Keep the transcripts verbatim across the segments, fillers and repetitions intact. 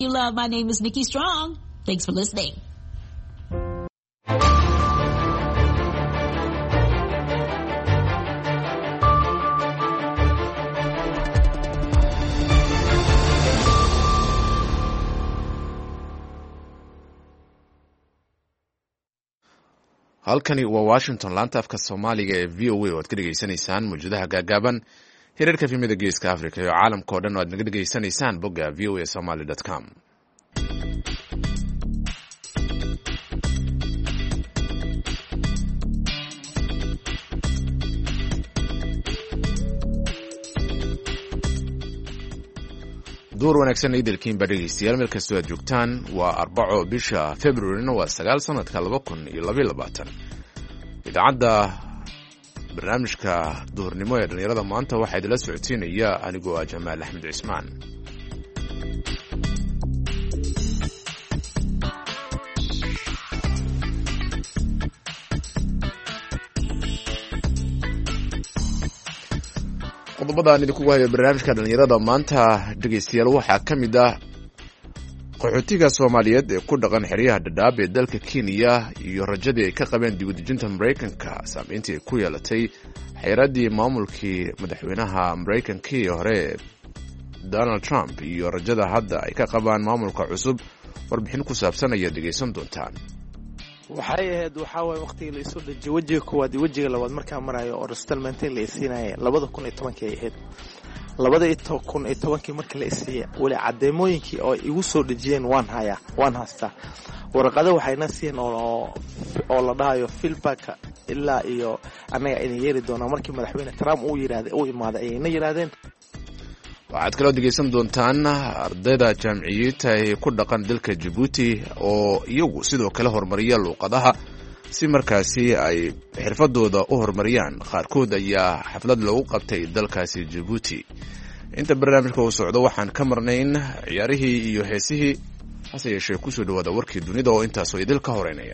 You love. My name is Nikki Strong. Thanks for listening. halkani waa Washington, laanta afka Soomaaliga ee V O A oo aad ka dhageysanaysaan muujadaha gaagaaban hirarka filimada geeska Afrika iyo caalamka oo dhan oo aad naga dhageysanaysaan bogga v o a somali dot com. duur wanaagsan idilkiin ba dhegeystayaal meel kastoo aad joogtaan waa arbaco bisha February-na waa sagaal sanadka laba kun iyo laba iyo labaatan. idaacadda barnaamijka duhurnimo ee dhalinyarada maanta waxaa idila socodsiinaya anigoo ah Jamaal Axmed Cismaan. qodobada aan idinku hayo barnaamijka dhalinyarada maanta dhegeystayaal waxaa ka mid ah qaxootiga Soomaaliyeed ee ku dhaqan xeryaha Dadaab ee dalka Kenya iyo rajadii ay ka qabeen dib u dejinta Mareykanka saameyntii ku yeelatay xeeradii maamulkii madaxweynaha Mareykanka ee hore Donald Trump iyo rajada hadda ay ka qabaan maamulka cusub. warbixin ku saabsan ayaa dhegeysan doontaan. waxay ahayd waxa way waqtiga la isoo dhajiyo wajiga koowaad iyo wajiga labaad markaa marayo oo installment la isiinayay laba kun iyo toban ay ahayd laba kun iyo toban markii la isiiyay wali cadeemooyinkii oo igu soo dhajiyeen waan haya waan haystaa warqado waxayna siiyeen oo oo la dhahayo feedback ilaa iyo anaga inay yeeri doona markii madaxweyne Trump uu yiraahday uu imaaday ayna yiraahdeen. waxaad kaloo dhegeysan doontaan ardayda jaamiciyiinta ee ku dhaqan dalka Djibouti oo iyagu sidoo kale horumariya luqadaha si markaasi ay xirfadooda u horumariyaan. qaarkood ayaa xaflad loogu qabtay dalkaasi Djibouti. inta barnaamijka uu socdo waxaan ka marnayn ciyaarihii iyo heesihii, hase yeeshee kusoo dhawaada warkii dunida oo intaasoo idil ka horeynaya.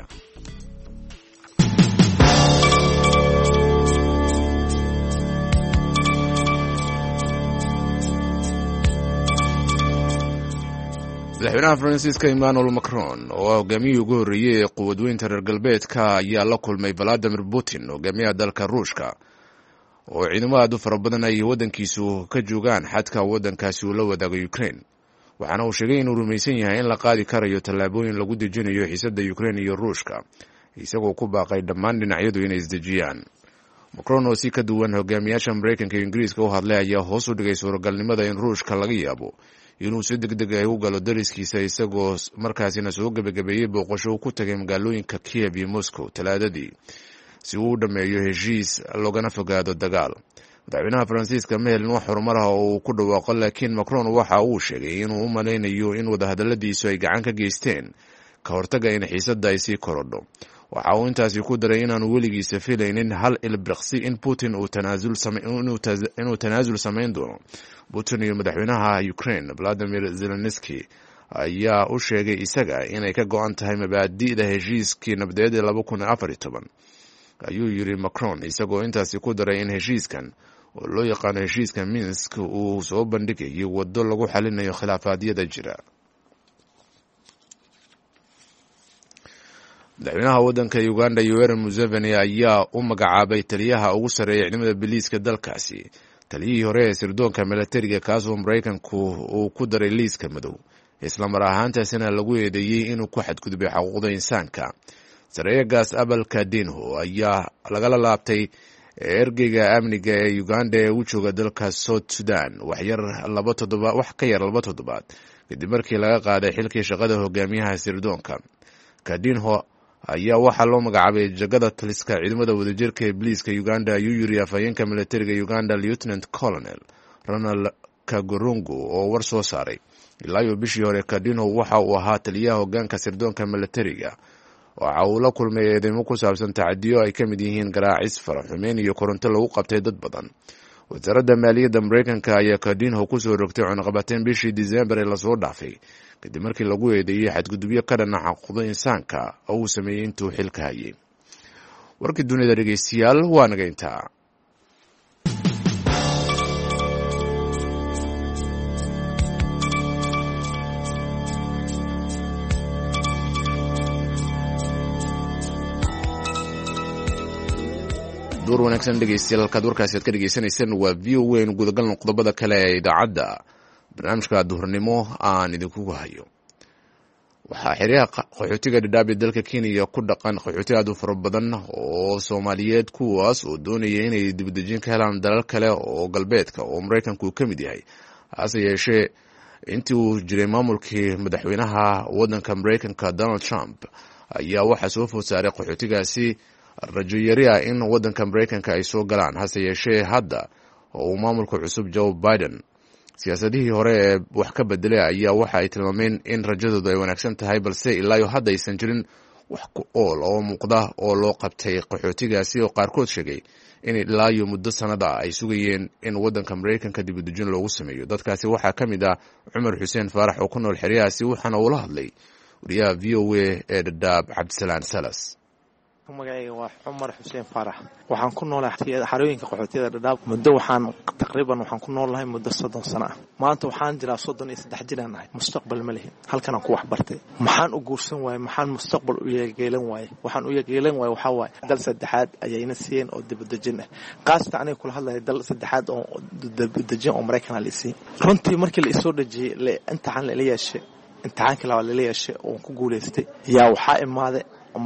madaxweynaha Faransiiska Emmanuel Macron oo hogaamiyey ugu horreeyay ee quwadweynta reer galbeedka ayaa la kulmay Vladimir Putin, hogaamiyaha dalka Ruushka, oo ciidamo aad u fara badan ay waddankiisu ka joogaan xadka waddankaasi uu la wadaago Ukraine. waxaana uu sheegay inuu rumaysan yahay in la qaadi karayo tallaabooyin lagu dejinayo xiisadda Ukraine iyo Ruushka, isagoo ku baaqay dhammaan dhinacyadu inay isdejiyaan. Macron oo si ka duwan hogaamiyaasha Mareykanka iyo Ingiriiska u hadlay ayaa hoos u dhigay suuragalnimada in Ruushka laga yaabo inuu si degdeg ah u galo dariskiisa, isagoo markaasina soo gabagabeeyey booqasho uu ku tagay magaalooyinka Kiev iyo Moscow talaadadii si uu u dhameeyo heshiis loogana fogaado dagaal. madaxweynaha Faransiiska ma helin wax horumar ah oo uu ku dhawaaqo, laakiin Macron waxa uu sheegay inuu u malaynayo in wadahadaladiisu ay gacan ka geysteen ka hortaga in xiisadda ay sii korodho. waxa uu intaasi ku daray inaanu weligiisa filaynin hal ilbiriqsi in Putin uu tanaasul inuu tanaasul samayn doono. Putin iyo madaxweynaha Ukraine Vladimir Zelensky ayaa u sheegay isaga inay ka go'an tahay mabaadi'da heshiiskii nabadeed ee laba kun iyo afar iyo toban, ayuu yiri Macron, isagoo intaasi ku daray in heshiiskan oo loo yaqaano heshiiska Minsk uu soo bandhigay waddo lagu xalinayo khilaafaadyada jira. madaxweynaha waddanka Uganda Yoweri Museveni ayaa u magacaabay taliyaha ugu sarreeya ciidamada biliiska dalkaasi taliyihii hore ee sirdoonka milatariga, kaasoo Mareykanku uu ku daray liiska madow, isla mar ahaantaasina lagu eedeeyey inuu ku xadgudbay xuquuqda insaanka. sareeyagaas Abel Kadinho ayaa lagala laabtay ergeyga amniga ee Uganda ee u jooga dalka South Sudan waxyar laba toddobaad wax ka yar laba toddobaad kadib markii laga qaaday xilkii shaqada hogaamiyaha sirdoonka. Kadinho ayaa waxaa loo magacaabay jagada taliska ciidamada wadajirka ee biliiska Uganda, ayuu yiri afhayeenka militariga Uganda Lieutenant Colonel Ronald Kagorungu oo war soo saaray. ilaa iyo bishii hore Kadinho waxa uu ahaa taliyaha hogaanka sirdoonka militariga. waxa uu la kulmay eedeymo ku saabsan tacadiyo ay ka mid yihiin garaacis, faraxumeyn iyo koronto lagu qabtay dad badan. wasaaradda maaliyadda Mareykanka ayaa Kadinho ku soo rogtay cunaqabateyn bishii December ee lasoo dhaafay kadib markii lagu eedeeyey xadgudubyo ka dhan ah xuquuqda insaanka oo uu sameeyey intuu xilka hayay. warkii dunida dhegeystayaal waa naga intaa. duur wanaagsan dhegeystayaal halkaad warkaasi aad ka dhegeysanaysaan waa v o a nu gudagalno qodobada kale ee idaacadda barnaamijka duhurnimo aan idinkugu hayo. waxaa xeryaha qaxootiga dhadhaab ee dalka Kenya ku dhaqan qaxooti aad u fara badan oo Soomaaliyeed kuwaas oo doonaya inay dibadejin ka helaan dalal kale oo galbeedka oo Mareykanku ka mid yahay. hase yeeshee intii uu jiray maamulkii madaxweynaha waddanka Mareykanka Donald Trump ayaa waxaa soo food saaray qaxootigaasi rajo yari ah in waddanka Mareykanka ay soo galaan. hase yeeshee hadda oo uu maamulka cusub Joe Biden siyaasadihii hore ee wax ka bedelay ayaa waxa ay tilmaameen in rajadoodu ay wanaagsan tahay, balse ilaa iyo hadda aysan jirin wax ku ool oo muuqda oo loo qabtay qaxootigaasi oo qaarkood sheegay in ilaa iyo muddo sanada ay sugayeen in waddanka Mareykanka dibadejin loogu sameeyo. dadkaasi waxaa ka mid ah Cumar Xuseen Faarax oo ku nool xeryahaasi, waxaana uu la hadlay wariyaha V O A ee Dhadhaab Cabdisalaan Salas. magacayga waa Cumar Xuseen Faarax, waxaan ku noolahay xarooyinka qaxootiyada Dhadhaab muddo waxaan taqriiban waxaan ku noolahay muddo soddon sano ah. maanta waxaan jiraa soddon iyo saddex jiraan ahay, mustaqbal ma lihin, halkan aan ku wax bartay. maxaan u guursan waayay, maxaan mustaqbal u yeelan waayay? waxaan u yeelan waayay waxa waaye dal saddexaad ayayna siiyeen oo dibadejin ah. qaasta aniga kula hadlaya dal saddexaad oo dibadejin oo Mareykan la siiyay. runtii markii la isoo dhajiyay imtixaan la yeeshay, imtixaankii la yeeshay oo ku guuleystay yaa waxaa imaaday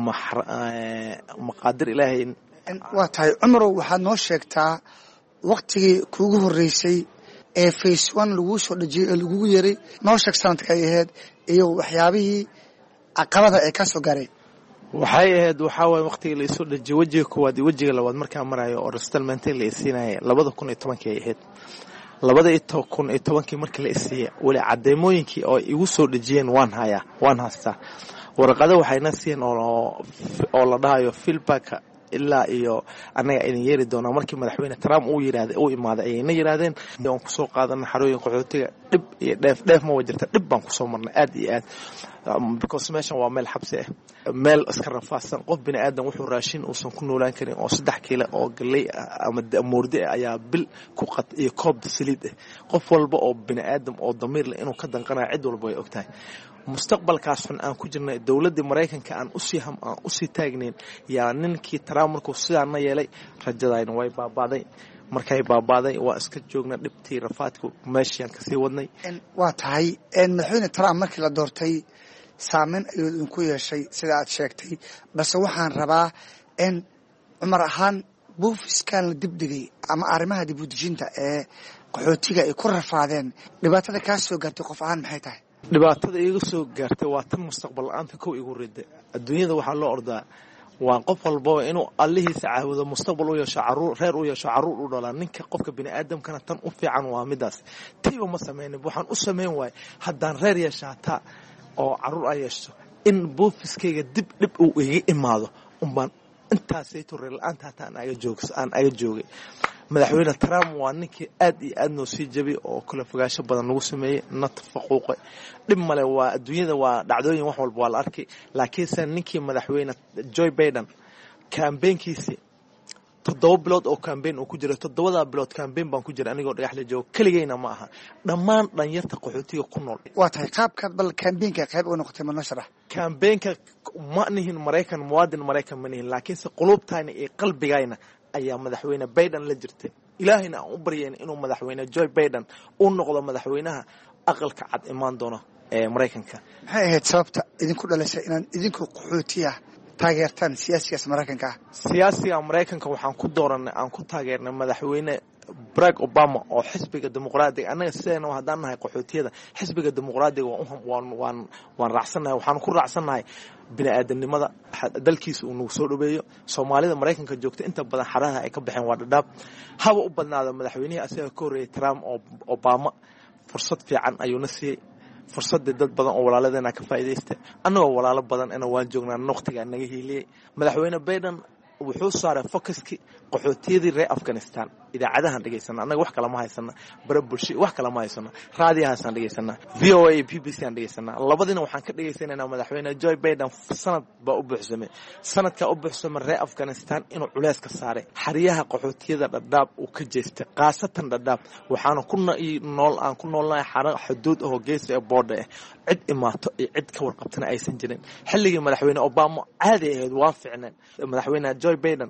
maqaadir ilaahay. waa tahay Cumarow, waxaad noo sheegtaa waqtigii kuugu horreysay ee face one lagu soo dhajiyay ee lagugu yeeray, noo sheeg sanadka ay ahayd iyo waxyaabihii caqabada ee ka soo garay. waxay ahayd waxaa waaye waqtigii la isoo dhajiyay wajiga koowaad iyo wajiga labaad markaan marayo oo resettlement la isiinayay labada kun iyo tobankii ay ahayd. labada kun iyo tobankii markii la isiiyay wali cadeemooyinkii oo igu soo dhajiyeen waan hayaa waan haystaa. warqado waxayna siin oo oo la dhahayo feedback ilaa iyo anaga idin yeeri doona markii madaxweyne Trump uu yiraahday oo imaaday ayna yiraahdeen aan ku soo qaadanay xarooyin qaxootiga dib iyo dheef dheef ma wajirta dib baan ku soo marnay aad iyo aad because meeshan waa meel xabsi ah, meel iska rafaasan. qof bini aadan wuxuu raashin uusan ku noolaan karin oo saddex kiilo oo galey ama moordi ayaa bil ku qad iyo koob saliid ah. qof walba oo bini aadan oo damiir leh inuu ka danqanayo cid walba way ogtahay. mustaqbalkaas xun aan ku jirnay dawladda Mareykanka aan u sii ham aan u sii taagnayn yaa ninkii Trump markuu sidaana yeelay rajadayna way baabaaday. markay baabaaday waa iska joogna dhibtii rafaadku meeshaan ka sii wadnay. waa tahay in madaxweyne Trump markii la doortay saameyn ayuu ku yeeshay sida aad sheegtay, balse waxaan rabaa in Cumar ahaan buufiskan la dibdhigay ama arrimaha dibadejinta ee qaxootiga ay ku rafaadeen, dhibaatada ka soo gaartay qof ahaan maxay tahay? dhibaatada iga soo gaartay waa tan mustaqbal la'aanta kow igu riday. adduunyada waxaa loo ordaa waa qof walba inuu allihiisa caawido, mustaqbal u yeesho, caruur reer u yeesho, caruur u dhalaa. ninka qofka bini aadamkana tan u fiican waa midaas. tiiba ma sameeynin, waxaan u sameyn waay haddaan reer yeeshaata oo caruur ay yeesho in buufiskayga dib dib uu iga imaado umbaan intaasayto reer la'aanta hataa aan aga joogay aan aga joogay. madaxweyne Trump waa ninkii aad iyo aad noo sii jabay oo kala fogaansho badan lagu sameeyay, nat faquuqay. dhib male waa adduunyada waa dhacdooyin wax walba waa la arkay, laakiinse ninkii madaxweyne Joe Biden campaignkiisi toddoba bilood oo campaign uu ku jira, toddobada bilood campaign baan ku jira anigoo dhagax la joogo kaligayna ma aha, dhammaan dhalinyarta qaxootiga ku nool. waa tahay qaabka bal campaignka qayb u noqotay ma nashra? campaignka ma nihin Mareykan muwaadin Mareykan ma nihin, laakiinse qulubtayna iyo qalbigayna ayaa madaxweyne Biden la jirtay. ilaahayna aan u baryeen inuu madaxweyne Joe Biden uu noqdo madaxweynaha aqalka cad imaan doona ee Mareykanka. maxay ahayd sababta idinku dhalisay inaan idinku qaxootiga taageertaan siyaasiga Mareykanka? siyaasiga Mareykanka waxaan ku dooranay aan ku taageernay madaxweyne Barack Obama oo xisbiga dimuqraadiga. anaga sideen oo hadaan nahay qaxootiyada xisbiga dimuqraadiga waan waan waan raacsanahay, waxaan ku raacsanahay bini aadanimada dalkiisa uu nagu soo dhaweeyo. Soomaalida Mareykanka joogta inta badan xaraha ay ka baxeen waa Dhadhaab. haba u badnaada madaxweynaha asaga ka horeeyay Trump oo Obama fursad fiican ayuu na siiyay, fursadda dad badan oo walaaladeena ka faa'iideystay. annagoo walaalo badan ana waan joognaa waqtiga naga hiiliyay. madaxweyne Biden wuxuu saaray focuski qaxootiyadii reer Afghanistan. idaacadahan dhageysana annaga wax kala ma haysana, bara bulsho wax kala ma haysana, raadiyahaasaan dhageysana, V O A, B B C aan dhageysana. labadina waxaan ka dhageysanaynaa madaxweyne Joe Biden sanad baa u buuxsamay. sanadka u buuxsamay reer Afghanistan inuu culeys ka saaray xariyaha qaxootiyada Dhadhaab uu ka jeestay, qaasatan Dhadhaab waxaana ku nool aan ku noolnahay xarun xuduud oo geesi ee border ah, cid imaato iyo cid ka warqabtana aysan jirin. xilligii madaxweyne Obama caadi ahayd waa fiicneen. madaxweyne Joe Biden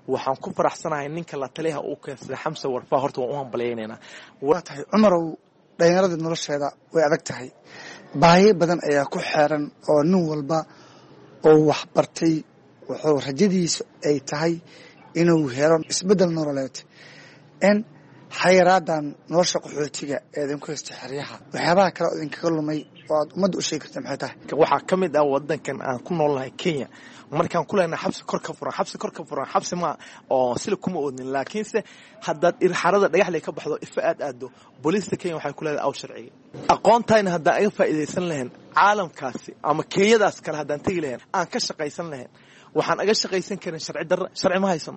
waxaan ku faraxsanahay ninka la taliyaha uu keensaday xamse warfaa horta waan u hambalyaynayna waa tahay cumarow dhalinyarada nolosheeda way adag tahay baahiyo badan ayaa ku xeeran oo nin walba oo wax bartay wuxuu rajadiisa ay tahay inuu helo isbeddel nololeed n xayiraadan nolosha qaxootiga ee idinku haysta xeryaha waxyaabaha kale oo idinkaga lumay oo aad ummadda u sheegi karta maxay tahay waxaa ka mid ah wadankan aan ku noolnahay Kenya markaan ku leenahay xabsi kor ka furan xabsi kor ka furan xabsi ma oo sila kuma oodnin laakiinse haddaad irxarada dhagaxley ka baxdo ifa aad aado booliiska Kenya waxay ku leedahay aw sharciga aqoontayna hadda ay faa'iideysan lahayn caalamkaasi ama Kenyadaas kale haddaan tagi lahayn aan ka shaqaysan lahayn waxaan aga shaqaysan karin sharci darro sharci ma haysan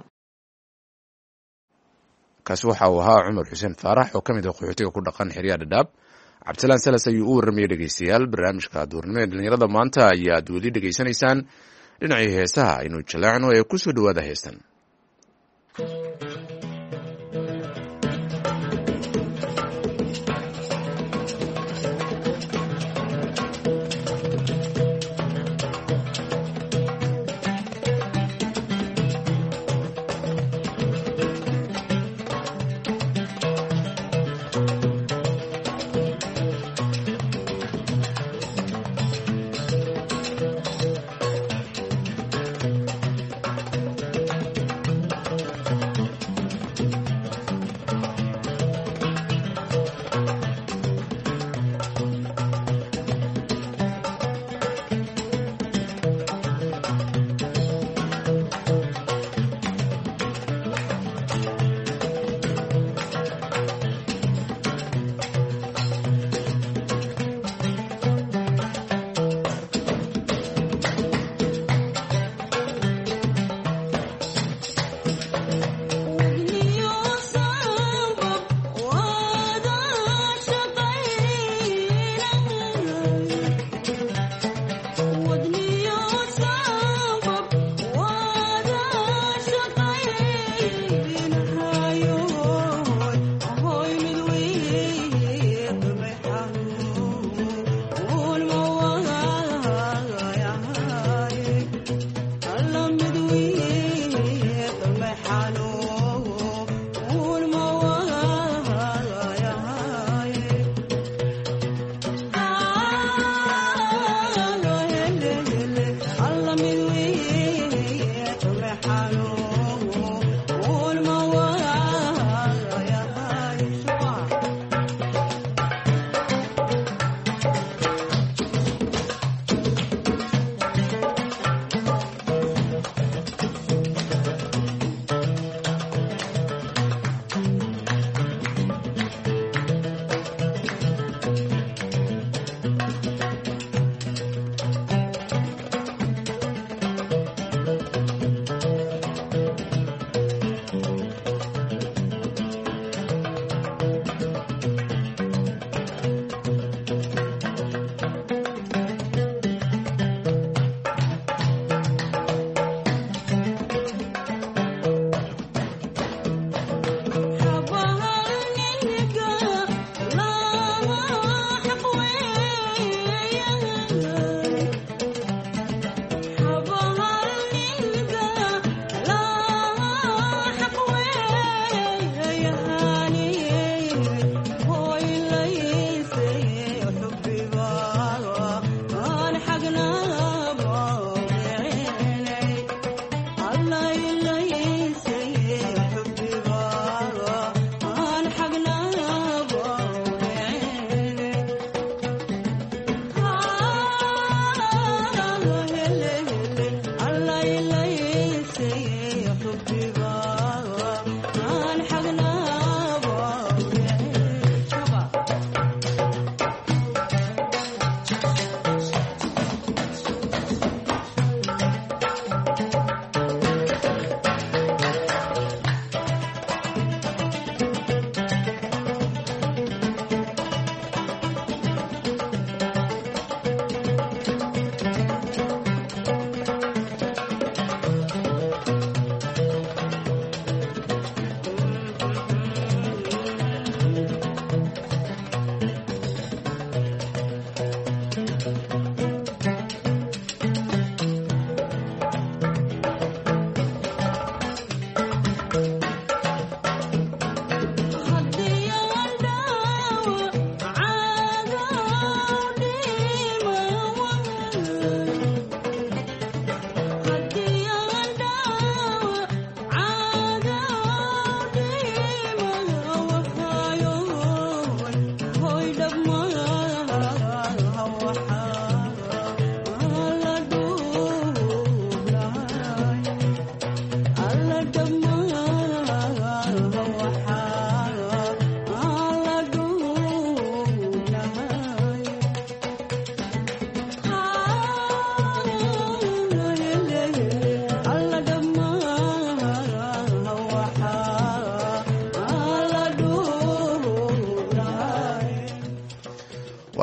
kaasi waxa uu ahaa Cumar Xuseen Faarax oo kamid ah qaxootiga ku dhaqan xeryaha Dadaab Cabdisalaan Salas ayuu u warramay dhageystayaal barnaamijka duurnimada dhalinyarada maanta ayaad weli dhageysanaysaan dhinacii heesaha aynu jaleecno ee ku soo dhawaada heestan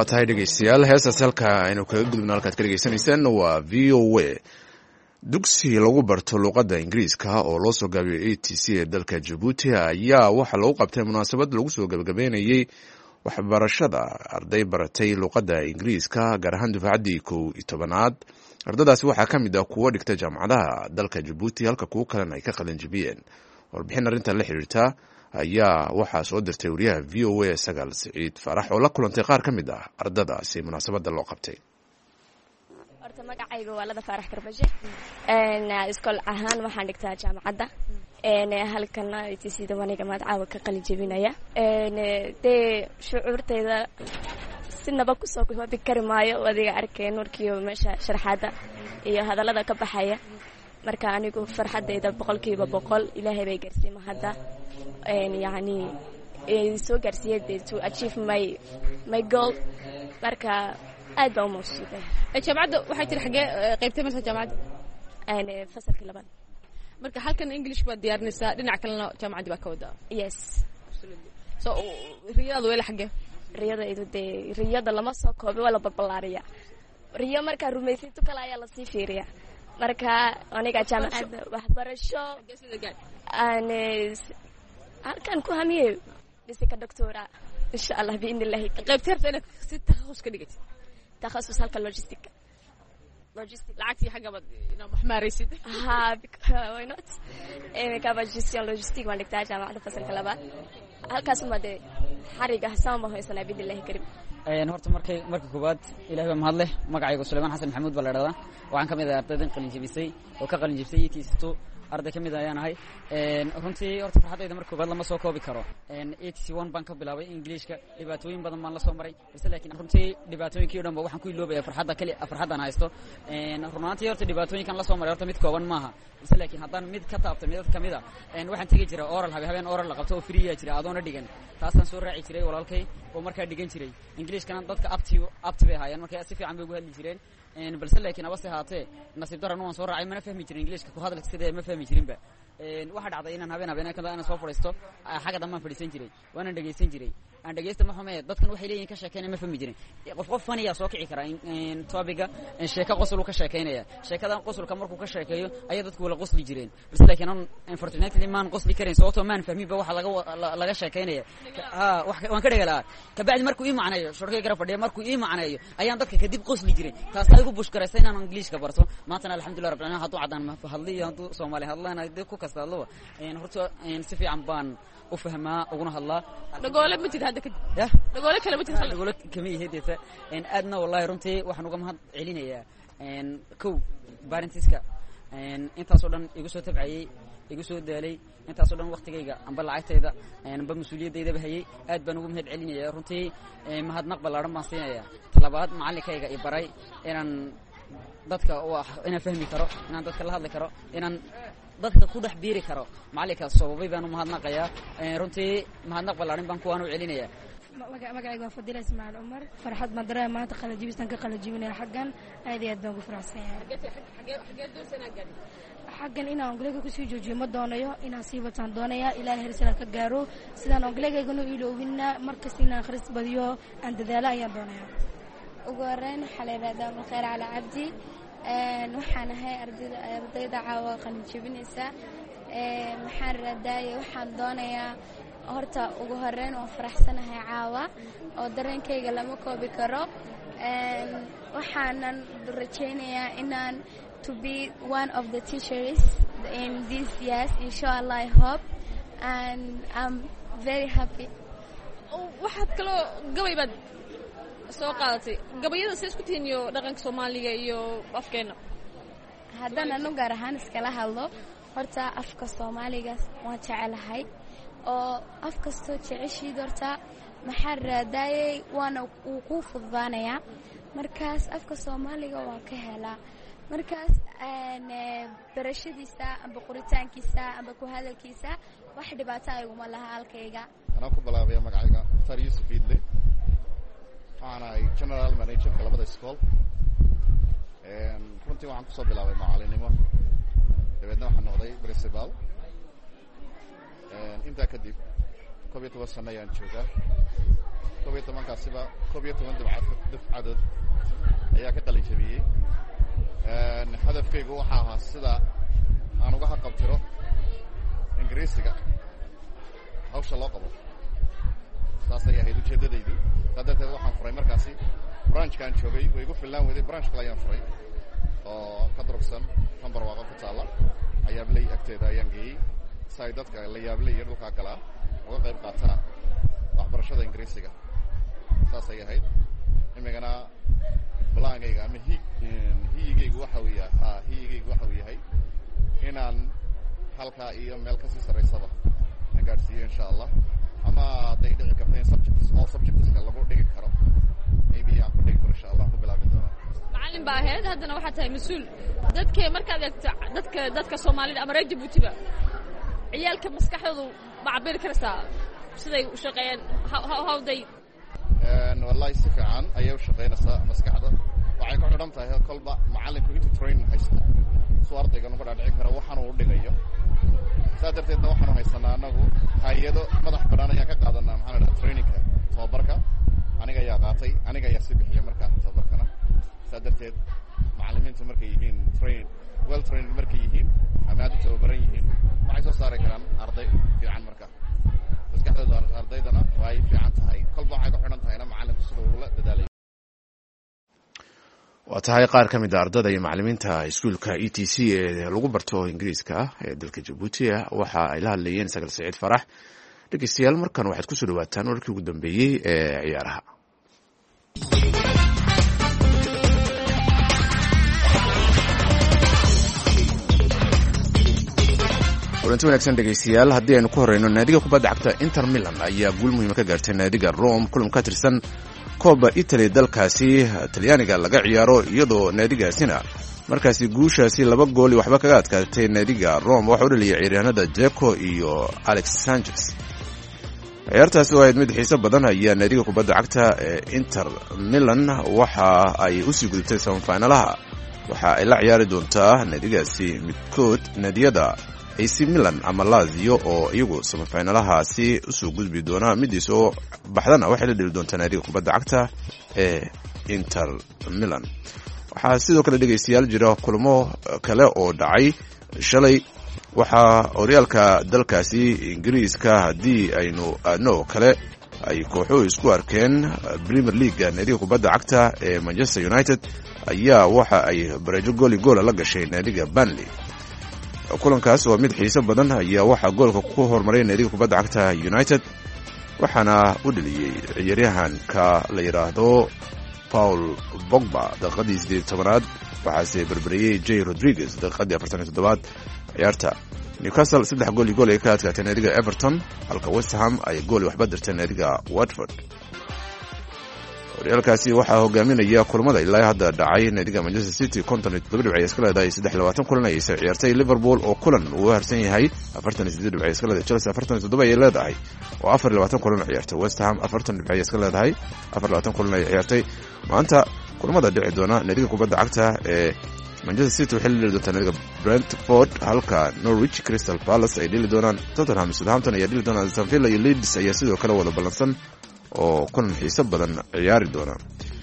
waa tahay dhegeystayaal heestaas halka aynu kaga gudubno halkaad ka dhegeysanaysaan waa v o a dugsi lagu barto luuqadda ingiriiska oo loo soo gaabiyo a t c ee dalka jabuuti ayaa waxaa lagu qabtay munaasabad lagu soo gabagabeynayey waxbarashada arday baratay luuqadda ingiriiska gaar ahaan dufaacaddii kow iyo tobanaad ardadaasi waxaa ka mid ah kuwo dhigta jaamacadaha dalka jabuuti halka kuwo kalena ay ka qalin jebiyeen warbixin arrintan la xiriirta ayaa waxaa soo dirtay wariyaha v o a sagaal siciid faarax oo la kulantay qaar ka mid ah ardadaasi munaasabadda loo qabtay. horta magacayga waa lada faarax karbashe iskool ahaan waxaan dhigtaa jaamacadda halkana tcda waniga magacaawa ka qalin jebinaya dee shucuurtayda si naba kusoo koobi kari maayo adiga arkeen warkiiba meesha sharaxaadda iyo hadallada ka baxaya marka anigu farxadayda boqolkiiba boqol ilaahay bay gaarsiima hadda yani soo gaarsiiyay to achieve my my goal marka aad baa u maqsuuday jaamacadda waxay tiri xagee qaybtay marka jaamacadda aan fasalkii labaad marka halkan english baad diyaarinaysaa dhinac kalena jaamacadda baa ka wadaa yes absolutely so riyadu wala xagee riyada idu dee riyada lama soo koobi wala balbalaariya riyo marka rumaysitu kale ayaa la sii fiiriya marka aniga jaamacadda waxbarasho aan halkan ku hamiye bisika doctora insha Allah biidnillahi qaybteerta inaa si takhasus ka dhigtay takhasus halka logistic logistic lacagtii xagga bad inaa maxmaaraysid ha why not ee ka bajisiya logistic waan dhigtaa jaamacadda fasalka labaad halkaas uma de xariga sama hoysana biidnillahi karim een horta markay markii koobaad ilaahay baa mahad leh magacaygu Suleymaan Xasan Maxamuud baa la dhahdaa waxaan kamid ahay ardaydan qalin jebisay oo ka qalin jebisay tiisto arday kamid ayaan ahay een runtii horta farxadayda markii koobaad lama soo koobi karo een eighty-one baan ka bilaabay Ingiriiska dhibaatooyin badan baan la soo maray balse laakiin runtii dhibaatooyinkii oo dhan waxaan ku iloobay farxadda kali farxadan haysto een runtii horta dhibaatooyinkan la soo maray horta mid kooban maaha balse laakiin haddaan mid ka taabtay mid kamid ah een waxaan tagi jiray oral habeen oral la qabto oo free ah jiray adoona dhigan taasaan soo raaci jiray walaalkay oo markaa dhigan jiray Ingiriiskana dadka abti abti bay hayaan markaa si fiican bay ugu hadli jireen een balse laakiin abase haatee nasiib darro waan soo raacay mana fahmi jirin Ingiriiska ku hadalka sidee ma fahmi jirin ba een waxa dhacday inaan habeen habeen kada aan soo fadhiisto xaga dhammaan fadhiisan jiray waana dhageysan jiray aan dhageysta ma xumee dadkan waxay leeyihiin ka sheekeynay ma fahmi jirin qof qof faniya soo kici kara in topiga in sheeko qosol uu ka sheekeynaya sheekadan qosolka markuu ka sheekeeyo ay dadku wala qosli jireen balse laakiin aan unfortunately maan qosli karin sababtoo maan fahmi ba waxa laga laga sheekeynaya ha wax waan ka dhagalaa ka bacdi markuu ii macnayo shorkay garab fadhiyo markuu ii macnayo ayaan dadka kadib qosli jiray taas ay ugu bushkaraysan inaan Ingiriiska barto maanta alxamdulillah rabbil alamin haduu cadaan ma hadliyo haduu Soomaali hadlaan ay ku kastaadlo een horta een si fiican baan u fahmaa uguna hadlaa dhagoole ma jira hadda kadib ya dhagoole kale ma jira dhagoole kamii heedaysa een aadna wallahi runtii waxaan uga mahad celinayaa een kow barantiska een intaas oo dhan igu soo tabcayay igu soo daalay intaas oo dhan waqtigayga amba lacagtayda een amba mas'uuliyadayda bahayay aad baan ugu mahad celinayaa runtii een mahadnaq balaaran baan siinayaa talabaad macallinkayga i baray inaan dadka wax inaan fahmi karo inaan dadka la hadli karo inaan dadka ku dhex biiri karo macallinka sababay baan u mahadnaqayaa runtii mahadnaq balaarin baan kuwaan u celinayaa magacayga waa Fadila Ismail Umar farxad madara maanta qalin jebistan ka qalin jebinaya xaggan aad iyo aad baan ugu faraxsanahay xagee xagee doonsanaa gaadhi xaggan inaan ongleega ku sii joojiyo ma doonayo inaan sii wataan doonaya ilaahay hersana ka gaaro sidaan ongleegayga noo iloowina markasta inaan akhris badiyo aan dadaalo ayaan doonaya ugu horeyn waxaa la yidhahdaa Mulkhayr Cali Cabdi waxaan ahay ardayda ardayda caawa qalin jebinaysa maxaan raadaaye waxaan doonayaa horta ugu horeyn waan faraxsanahay caawa oo dareenkayga lama koobi karo waxaanan rajaynayaa inaan to be one of the teachers in this years inshallah I hope and I'm very happy waxaad kaloo gabay baad soo qaadatay gabayada si isku tiiniyo dhaqanka Soomaaliga iyo afkeena haddana anu gaar ahaan iskala hadlo horta afka Soomaaliga waan jecelahay oo af kastoo jeceshiid horta maxaa raadayay waana uu ku fududaanaya markaas afka Soomaaliga waan ka helaa markaas aan barashadiisa amba qoritaankiisa amba ku hadalkiisa wax dhibaato ay uma laha halkayga ana ku bilaabay magacayga Tar Yusuf Idle ana general manager labada school een runtii waxaan ku soo bilaabay macalinimo dabeedna waxaan noqday principal een inta kadib koob iyo toban sano ayaan joogaa koob iyo tobankaasiba koob iyo toban dibcad difcadood ayaa ka qalin jabiyey hadafkaygu waxaa ahaa sida aan uga haqabtiro ingiriisiga hawsha loo qabo saas ayay ahayd ujeeddadaydu saa darteed waxaan furay markaasi branchkaan joogay way igu fillaan weyday branch kale ayaan furay oo ka durugsan tan barwaaqo ku taalla ayaabley agteeda ayaan geeyey si ay dadka la yaabley iyo dhulkaa galaa uga qayb qaataan waxbarashada ingiriisiga saas ay ahayd imigana balaankayga ama hi hiyigaygu waxa uu yahay ha hiyigaygu waxa uu yahay inaan halkaa iyo meel kasii sarraysaba aan gaadhsiiyo insha allah ama hadday dhici karta in subjects all subjectska lagu dhigi karo maybe aan ku dhigi karo insha allah ku bilaabi doona macallin baa ahayd haddana waxaa tahay mas-uul dadka markaad eegto dadka dadka soomaalida ama reer jabuutiba ciyaalka maskaxdoodu ma cabiri karaysaa siday u shaqeeyeen how they wallahi si fiican ayay u shaqaynaysaa maskaxda waxay ku xidhan tahay kolba macallinku intuu training haysto suu ardayga nuga dhaadhicin kara waxaan uu dhigayo saa darteedna waxaanu haysanaa anagu hay-ado madax banaan ayaan ka qaadanaa maxaa la dhaha trainingka tababarka aniga ayaa qaatay aniga ayaa si bixiya markaa tababarkana saa darteed macallimiintu markay yihiin train well trained markay yihiin ama aad u tababaran yihiin waxay soo saari karaan arday fiican marka maskaxdooda ardaydana waa ay fiican tahay kolba waxay ku xidhan tahayna macallinku sida uula dadaalayo waa tahay qaar ka mid a ardada iyo macallimiinta iskuulka e t c ee lagu barto ingiriiska ee dalka jabuuti waxa ay la hadlayeen sagal saciid farax dhegeystayaal markan waxaad kusoo dhawaataan warkii ugu dambeeyey ee ciyaaraha kulanti wanaagsan dhegeystayaal haddii aynu ku horeyno naadiga kubadda cagta inter milan ayaa guul muhiima ka gaartay naadiga rome kulan ka tirsan kooba italy dalkaasi talyaaniga laga ciyaaro iyadoo naadigaasina markaasi guushaasi laba gooli waxba kaga adkaatay naadiga rome waxa u dhaliyay ciyaaryahanada jeko iyo alex sanchez ciyaartaasi oo ahayd mid xiiso badan ayaa naadiga kubadda cagta ee inter milan waxa ay usii gudubtay samafinalaha waxa ay la ciyaari doontaa naadigaasi midkood naadiyada ac milan ama lazio oo iyagu samafinalahaasi usoo gudbi doona midiis oo baxdana waxay la dheli doontaa naadiga kubadda cagta ee inter milan waxaa sidoo kale dhegeystayaal jira kulamo kale oo dhacay shalay waxaa horyaalka dalkaasi ingiriiska haddii aynu aadno kale ay kooxuhu isku arkeen premier leaga naadiga kubadda cagta ee manchester united ayaa waxa ay bareejo gooli goola la gashay naadiga burnley kulankaas waa mid xiiso badan ayaa waxaa goolka ku horumaray naadiga kubadda cagta united waxaana u dheliyey ciyaaryahanka la yidhaahdo paul bogba daqiiqadii siddeed iyo tobanaad waxaase berberiyey j rodriguez daqiiqadii afartan iyo toddobaad ciyaarta newcastle saddex gool iyo gool ay ka adkaatay naadiga everton halka westham ay gooli waxba dirtay naadiga watford horyaalkaasi waxaa hogaaminaya kulamada ilaa hadda dhacay naadiga manchester city konton iyo toddoba dhibc ay iska leedahay saddex iyo labaatan kulan ayay ciyaartay liverpool oo kulan uu harsan yahay afartan iyo siddeed dhibc ay iska leedahay chelsea afartan iyo toddoba ayay leedahay oo afar iyo labaatan kulan ciyaartay west ham afartan dhibc ay iska leedahay afar iyo labaatan kulan ay ciyaartay maanta kulamada dhici doona naadiga kubadda cagta ee manchester city waxay la dheli doontaa naadiga brentford halka norwich crystal palace ay dheli doonaan tottenham southampton ayaa dheli doonaan aston villa iyo leeds ayaa sidoo kale wada ballansan oo kulan xiiso badan ciyaari doona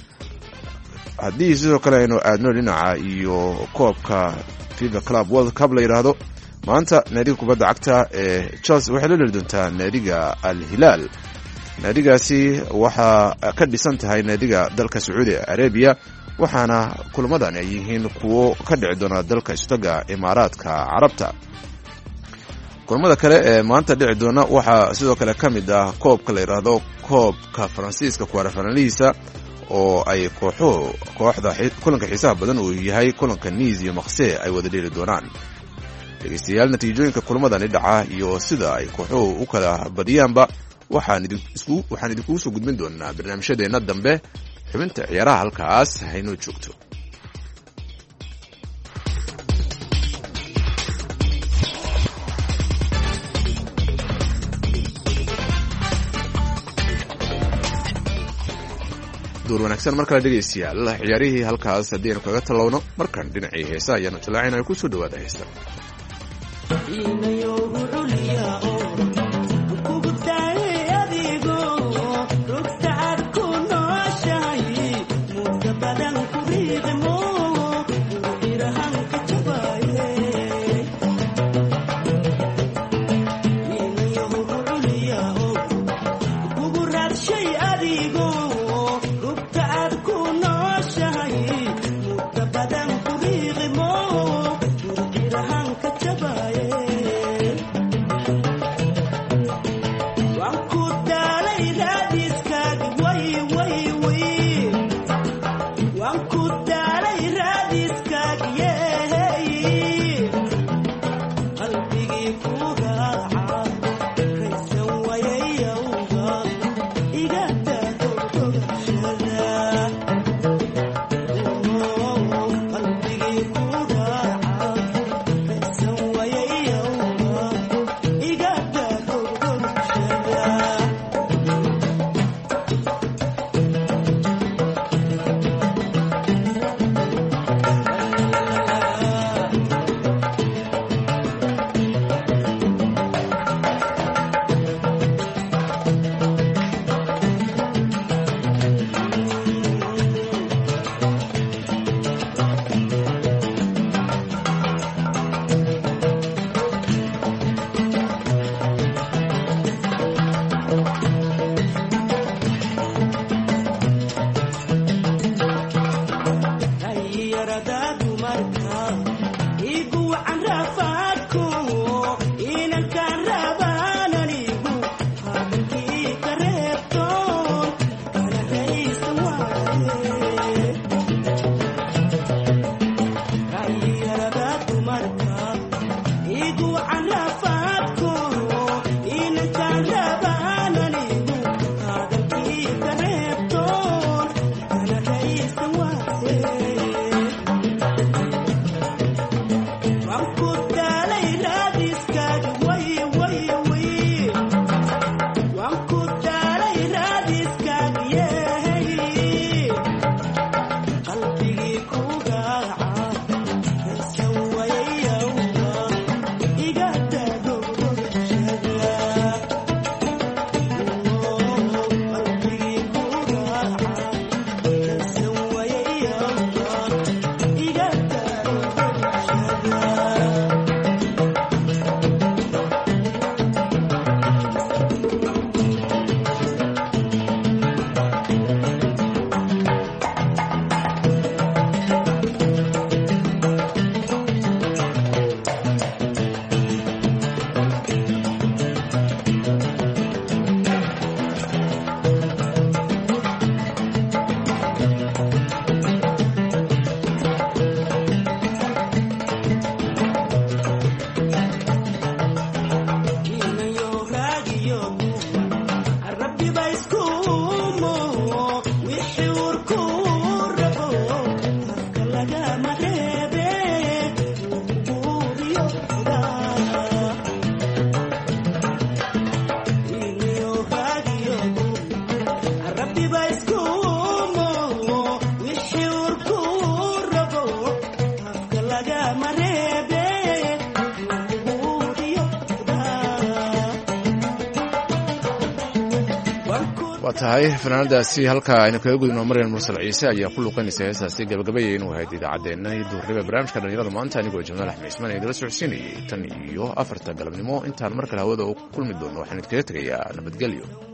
haddii sidoo kale aynu aadno dhinaca iyo koobka fifa club world cup la yidhaahdo maanta naadiga kubadda cagta ee chelsea waxay la dheli doontaa naadiga al hilaal naadigaasi waxaa ka dhisan tahay naadiga dalka sacuudi arabiya waxaana kulamadan ay yihiin kuwo ka dhici doona dalka istaga imaaraadka carabta kulamada kale ee maanta dhici doona waxaa sidoo kale ka mid ah koobka la yidhaahdo koobka faransiiska kuwarafanalihiisa oo ay kooxuhu kooxda kulanka xiisaha badan uu yahay kulanka niis iyo maqse ay wada dheeli doonaan dhegeystayaal natiijooyinka kulamadani dhaca iyo sida ay kooxuhu u kala badiyaanba waxaan idinkugu soo gudbin doonaa barnaamijyadeenna dambe xubinta ciyaaraha halkaas haynoo joogto duur wanaagsan mar kale dhegeystayaal ciyaarihii halkaas haddii aynu kaga tallowno markan dhinacii heesa ayaanu jalaacayna ku soo dhawaada heesta Kugu tahay adigo rugta waa tahay fanaanadaasi halka aynu kaga gudubno Maryam Mursal Ciise ayaa ku luqanaysa heesaasi gabagabeeyay inuu ahayd idaacadeenna iyo duurriba barnaamijka dhalinyarada maanta anigoo Jamaal Axmed Ismaan idila socodsiinayay tan iyo afarta galabnimo intaan mar kale hawada u kulmi doono waxaan idinkaga tegayaa nabadgelyo.